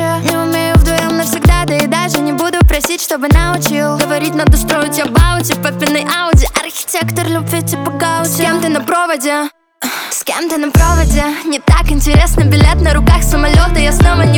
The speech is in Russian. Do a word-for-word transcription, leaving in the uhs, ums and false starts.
вообще не умею вдвоем навсегда, да и даже не буду просить, чтобы научил. Говорить надо строить абауте в папиной Ауди. Архитектор любви типа Гаути. С кем ты на проводе? С кем ты на проводе? Не так интересно, билет на руках самолета. Я снова не